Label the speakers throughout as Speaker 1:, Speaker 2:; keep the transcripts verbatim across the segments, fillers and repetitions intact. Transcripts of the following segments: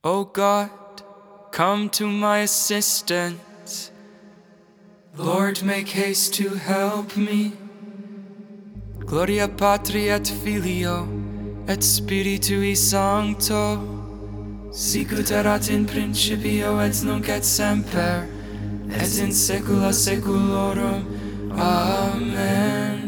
Speaker 1: O God, come to my assistance. Lord, make haste to help me. Gloria Patri et Filio et Spiritui Sancto, sicut erat in principio et nunc et semper, et in saecula saeculorum. Amen.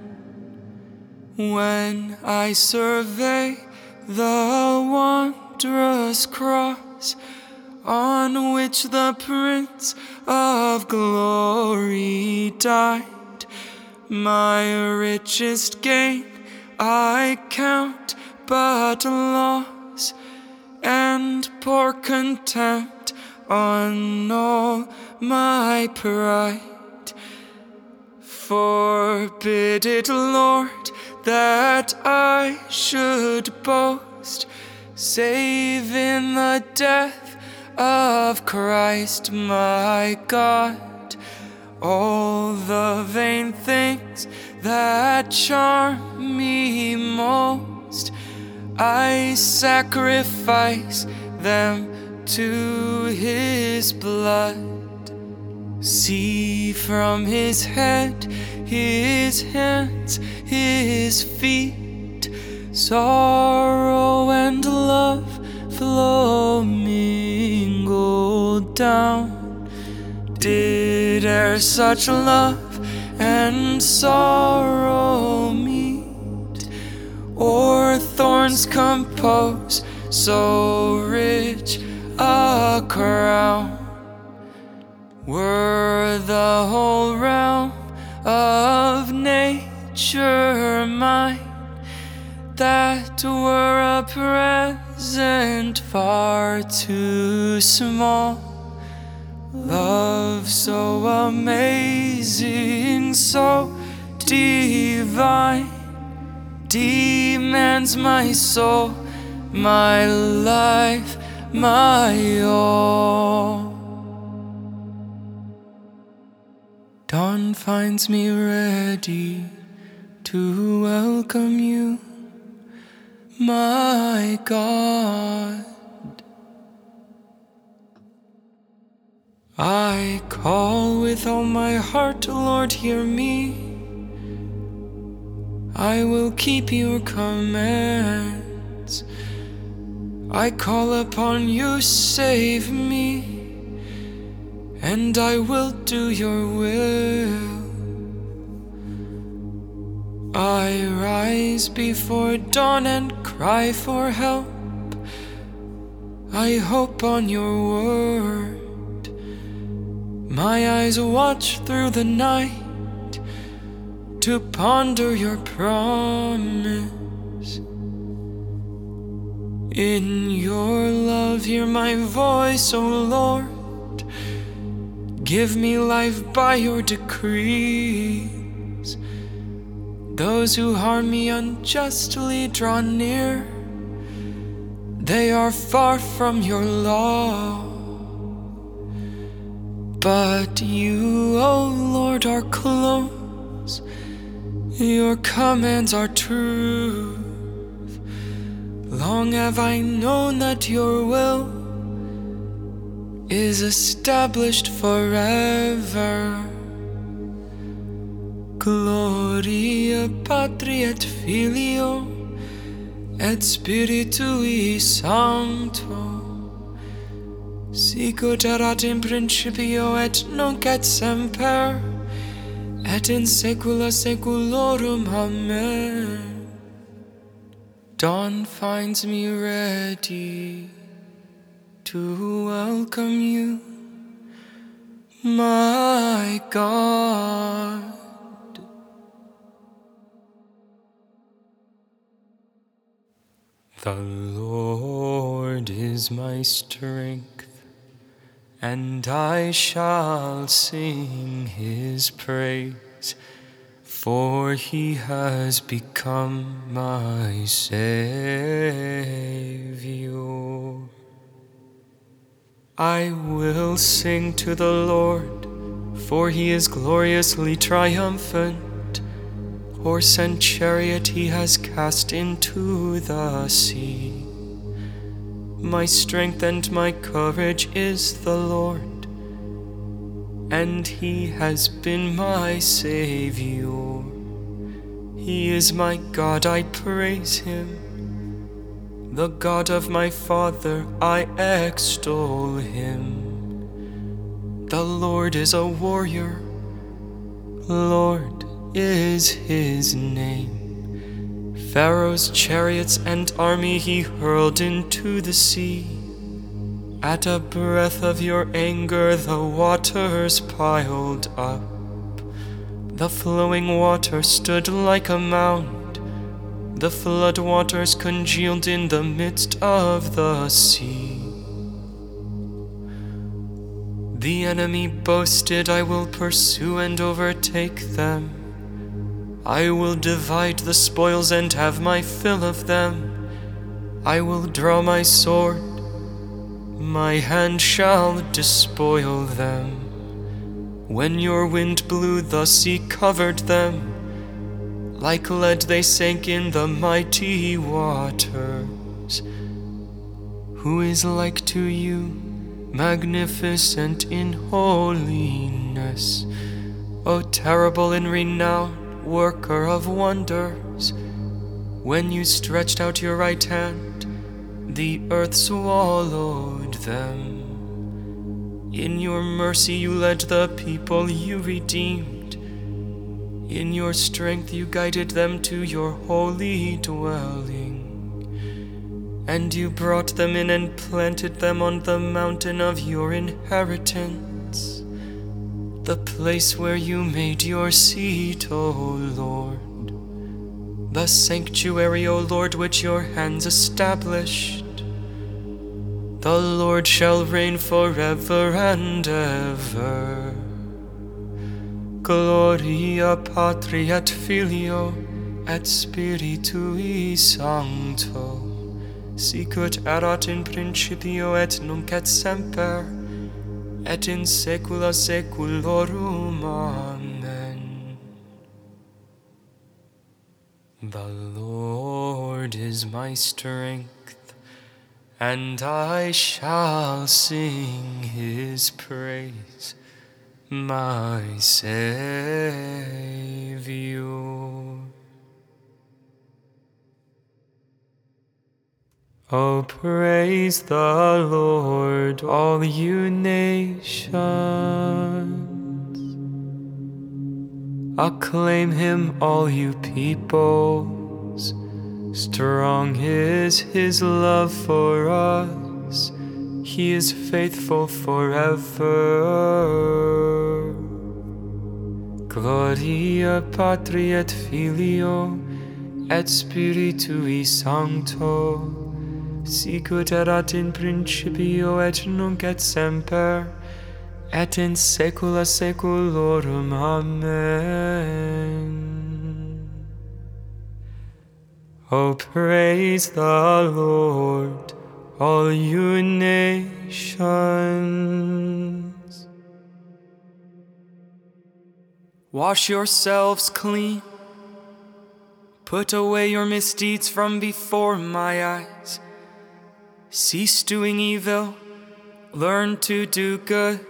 Speaker 1: When I survey the wondrous cross on which the Prince of Glory died, my richest gain I count but loss, and pour contempt on all my pride. Forbid it, Lord, that I should boast, save in the death of Christ my God. All the vain things that charm me most, I sacrifice them to His blood. See from His head, His hands, His feet, sorrow and love flow mingled down. Did e'er such love and sorrow meet, or thorns compose so rich a crown? Were the whole realm of nature mine, that were a present far too small. Love so amazing, so divine, demands my soul, my life, my all. Dawn finds me ready to welcome you, my God. I call with all my heart, Lord, hear me. I will keep your commands. I call upon you, save me, and I will do your will. I rise before dawn and cry for help. I hope on your word. My eyes watch through the night to ponder your promise. In your love, hear my voice, O Lord. Give me life by your decrees. Those who harm me unjustly draw near. They are far from your law. But you, O Lord, are close. Your commands are truth. Long have I known that your will is established forever. Gloria Patri et Filio et Spiritui Sancto, sicut erat in principio et nunc et semper, et in saecula saeculorum. Amen. Dawn finds me ready to welcome you, my God. The Lord is my strength, and I shall sing His praise, for He has become my Savior. I will sing to the Lord, for He is gloriously triumphant. Horse and chariot He has cast into the sea. My strength and my courage is the Lord, and He has been my Savior. He is my God, I praise Him. The God of my father, I extol Him. The Lord is a warrior, Lord is His name. Pharaoh's chariots and army He hurled into the sea. At a breath of your anger the waters piled up. The flowing water stood like a mound. The flood waters congealed in the midst of the sea. The enemy boasted, I will pursue and overtake them. I will divide the spoils and have my fill of them. I will draw my sword, my hand shall despoil them. When your wind blew, the sea covered them. Like lead they sank in the mighty waters. Who is like to you, magnificent in holiness, O terrible in renown, worker of wonders? When you stretched out your right hand, the earth swallowed them. In your mercy you led the people you redeemed. In your strength you guided them to your holy dwelling. And you brought them in and planted them on the mountain of your inheritance, the place where you made your seat, O Lord, the sanctuary, O Lord, which your hands established. The Lord shall reign forever and ever. Gloria Patri et Filio et Spiritui Sancto, sicut erat in principio et nunc et semper, et in saecula saeculorum. Amen. The Lord is my strength, and I shall sing His praise, my Savior. Oh, praise the Lord, all you nations. Acclaim Him, all you peoples. Strong is His love for us. He is faithful forever. Gloria Patri et Filio et Spiritui Sancto, sicut erat in principio et nunc et semper, et in saecula saeculorum. Amen. Oh, praise the Lord, all you nations. Wash yourselves clean. Put away your misdeeds from before my eyes. Cease doing evil, learn to do good.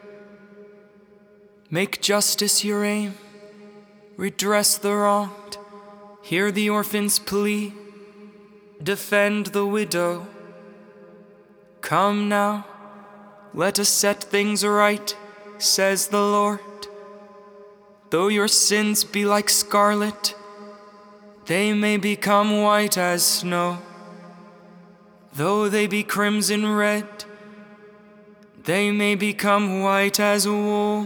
Speaker 1: Make justice your aim, redress the wronged, hear the orphan's plea, defend the widow. Come now, let us set things right, says the Lord. Though your sins be like scarlet, they may become white as snow. Though they be crimson red, they may become white as wool.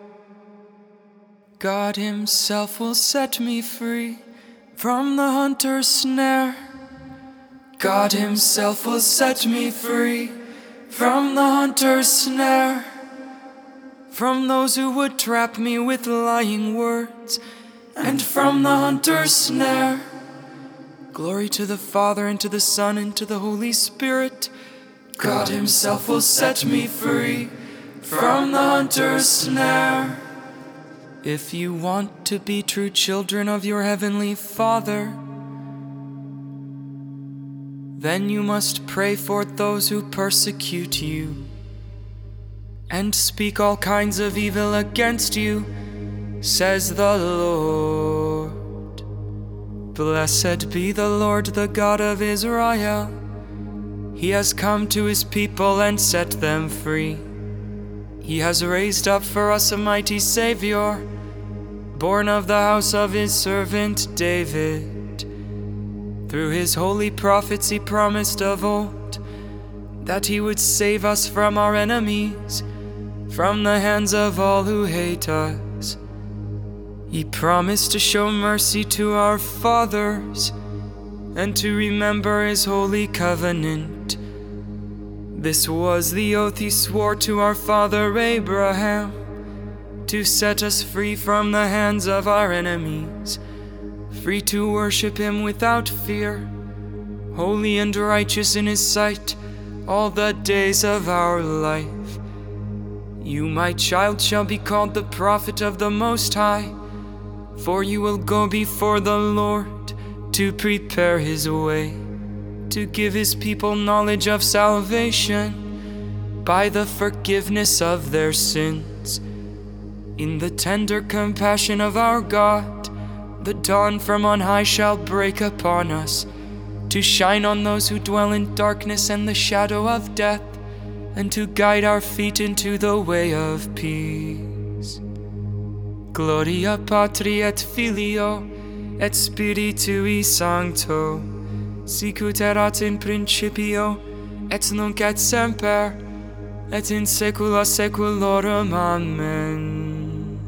Speaker 1: God Himself will set me free from the hunter's snare. God Himself will set me free from the hunter's snare, from those who would trap me with lying words, and from the hunter's snare. Glory to the Father, and to the Son, and to the Holy Spirit. God Himself will set me free from the hunter's snare. If you want to be true children of your Heavenly Father, then you must pray for those who persecute you and speak all kinds of evil against you, says the Lord. Blessed be the Lord, the God of Israel. He has come to his people and set them free. He has raised up for us a mighty Savior, born of the house of his servant David. Through his holy prophets he promised of old that he would save us from our enemies, from the hands of all who hate us. He promised to show mercy to our fathers and to remember his holy covenant. This was the oath he swore to our father Abraham, to set us free from the hands of our enemies, free to worship him without fear, holy and righteous in his sight all the days of our life. You, my child, shall be called the prophet of the Most High, for you will go before the Lord to prepare his way, to give his people knowledge of salvation by the forgiveness of their sins. In the tender compassion of our God, the dawn from on high shall break upon us, to shine on those who dwell in darkness and the shadow of death, and to guide our feet into the way of peace. Gloria Patri et Filio et Spiritui Sancto, sicut erat in principio, et nunc et semper, et in saecula saeculorum. Amen.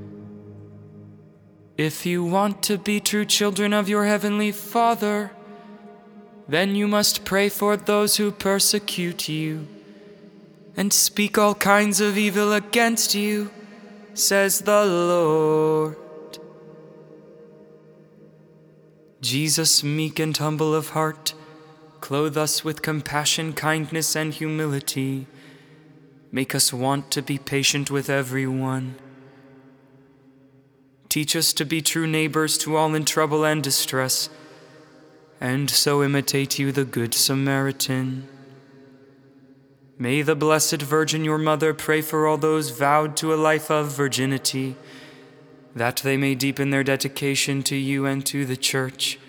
Speaker 1: If you want to be true children of your heavenly Father, then you must pray for those who persecute you and speak all kinds of evil against you, says the Lord. Jesus, meek and humble of heart, clothe us with compassion, kindness, and humility. Make us want to be patient with everyone. Teach us to be true neighbors to all in trouble and distress, and so imitate you, the Good Samaritan. May the Blessed Virgin, your mother, pray for all those vowed to a life of virginity, that they may deepen their dedication to you and to the Church.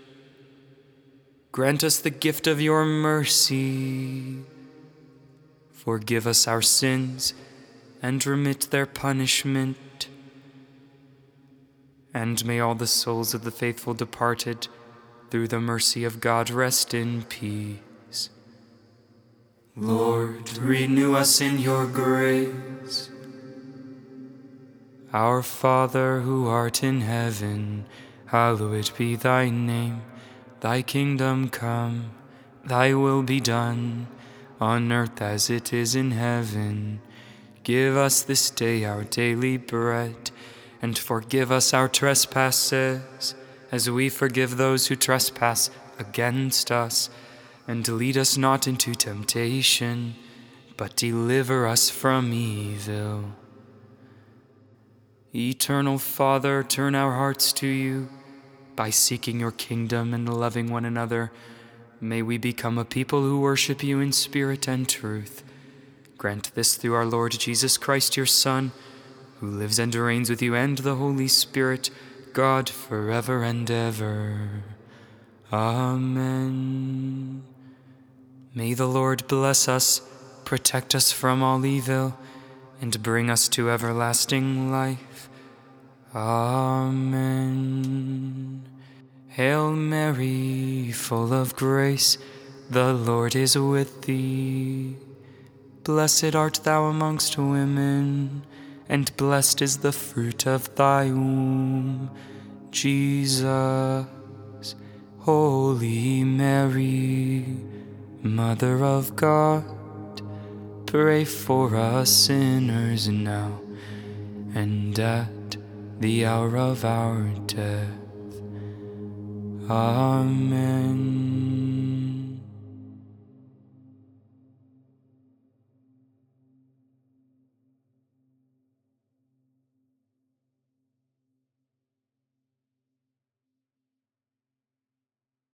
Speaker 1: Grant us the gift of your mercy. Forgive us our sins and remit their punishment. And may all the souls of the faithful departed, through the mercy of God, rest in peace. Lord, renew us in your grace. Our Father, who art in heaven, hallowed be thy name. Thy kingdom come, thy will be done, on earth as it is in heaven. Give us this day our daily bread, and forgive us our trespasses, as we forgive those who trespass against us. And lead us not into temptation, but deliver us from evil. Eternal Father, turn our hearts to you. By seeking your kingdom and loving one another, may we become a people who worship you in spirit and truth. Grant this through our Lord Jesus Christ, your Son, who lives and reigns with you and the Holy Spirit, God, forever and ever. Amen. May the Lord bless us, protect us from all evil, and bring us to everlasting life. Amen. Hail Mary, full of grace, the Lord is with thee. Blessed art thou amongst women, and blessed is the fruit of thy womb, Jesus. Holy Mary, Mother of God, pray for us sinners now and at the hour of our death. Amen.